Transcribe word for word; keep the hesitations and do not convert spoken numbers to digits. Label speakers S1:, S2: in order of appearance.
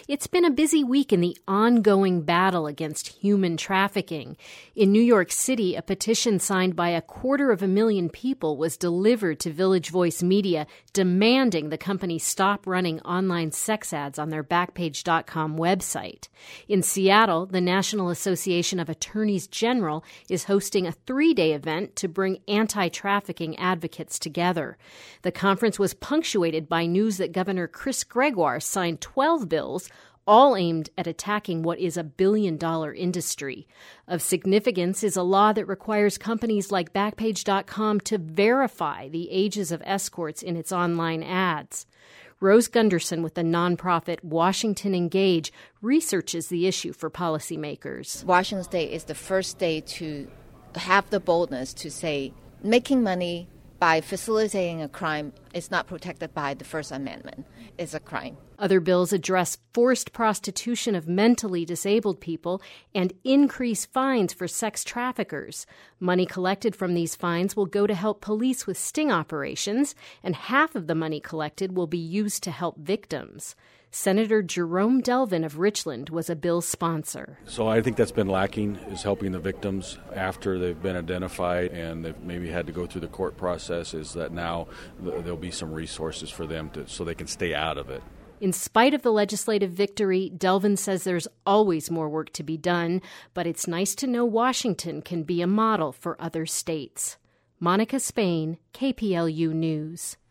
S1: It's been a busy week in the ongoing battle against human trafficking. In New York City, a petition signed by a quarter of a million people was delivered to Village Voice Media demanding the company stop running online sex ads on their Backpage dot com website. In Seattle, the National Association of Attorneys General is hosting a three-day event to bring anti-trafficking advocates together. The conference was punctuated by news that Governor Chris Gregoire signed twelve bills, all aimed at attacking what is a billion-dollar industry. Of significance is a law that requires companies like Backpage dot com to verify the ages of escorts in its online ads. Rose Gunderson with the nonprofit Washington Engage researches the issue for policymakers.
S2: Washington State is the first state to have the boldness to say making money by facilitating a crime is not protected by the First Amendment. It's a crime.
S1: Other bills address forced prostitution of mentally disabled people and increase fines for sex traffickers. Money collected from these fines will go to help police with sting operations, and half of the money collected will be used to help victims. Senator Jerome Delvin of Richland was a bill's sponsor.
S3: So I think that's been lacking, is helping the victims after they've been identified and they've maybe had to go through the court process, is that now there'll be some resources for them to, so they can stay out of it.
S1: In spite of the legislative victory, Delvin says there's always more work to be done, but it's nice to know Washington can be a model for other states. Monica Spain, K P L U News.